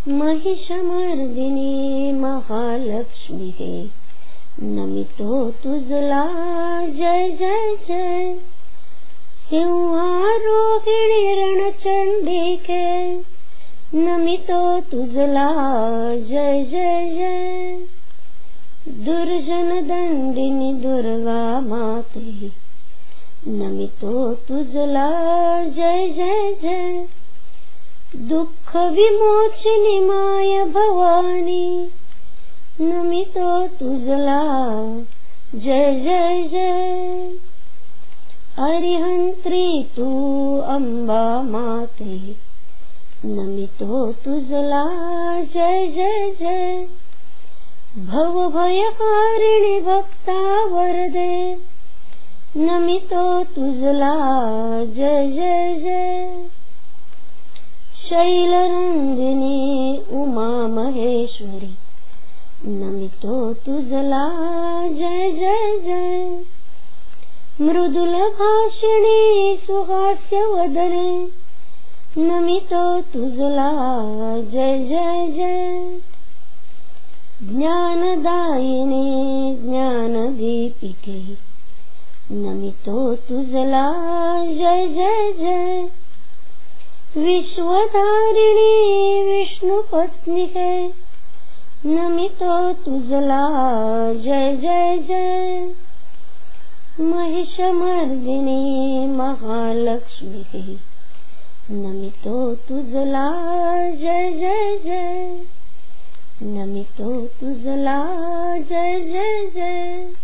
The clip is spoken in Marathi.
महिषमर्दिनी महालक्ष्मी हे नमितो तुझला जय जय जय। सिंहारोहिणी रणचंडिके नमितो तुझला जय जय जय। दुर्जन दंडिनी दुर्गा माते नमितो तुझला जय जय जय। दुःख विमोचनी माय भवानी नमितो तुझला जय जय जय। अरिहंत्री तू अंबा माते नमितो तुझला जय जय जय। भवभयहारिणी भक्ता वरदे नमितो तुझला जय जय जय। शैलरंगिनी उमा महेश्वरी नमितो तुझला जय जय जय। मृदुल भाषिणी सुहास्य वदने नमितो तुझला जय जय जय। ज्ञानदायिनी ज्ञानदीपिके नमितो तुझला जय जय जय। विश्वधारिणी विष्णुपत्निके नमितो तुझला जय जय जय। महिषमर्दिनी महालक्ष्मी हे नमितो तुझला जय जय जय। नमितो तुझला जय जय जय।